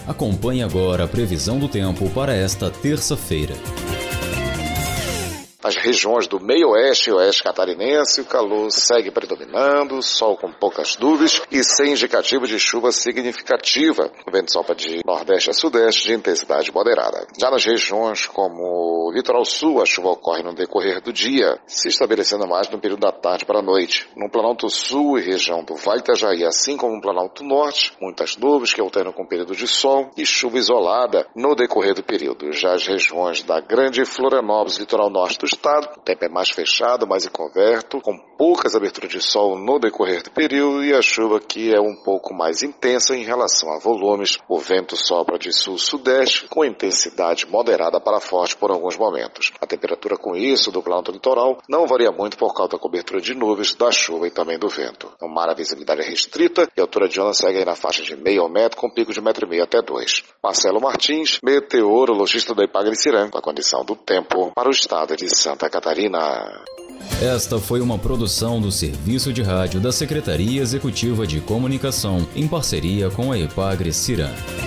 Acompanhe agora a previsão do tempo para esta terça-feira. Nas regiões do meio-oeste e oeste catarinense, o calor segue predominando, sol com poucas nuvens e sem indicativo de chuva significativa. O vento sopra de nordeste a sudeste de intensidade moderada. Já nas regiões como o litoral sul, a chuva ocorre no decorrer do dia, se estabelecendo mais no período da tarde para a noite. No Planalto Sul e região do Vale Itajaí, assim como no Planalto Norte, muitas nuvens que alternam com o período de sol e chuva isolada no decorrer do período. Já as regiões da Grande Florianópolis, litoral norte do estado, o tempo é mais fechado, mais encoberto, com poucas aberturas de sol no decorrer do período e a chuva aqui é um pouco mais intensa em relação a volumes. O vento sopra de sul-sudeste com intensidade moderada para forte por alguns momentos. A temperatura com isso do planalto litoral não varia muito por causa da cobertura de nuvens, da chuva e também do vento. No mar a visibilidade é restrita e a altura de onda segue aí na faixa de meio metro com pico de 1,5 m até 2. Marcelo Martins, meteorologista da Ipagre-Cirã, com a condição do tempo para o estado de Santa Catarina. Esta foi uma produção do Serviço de Rádio da Secretaria Executiva de Comunicação, em parceria com a Ipagre-Cirã.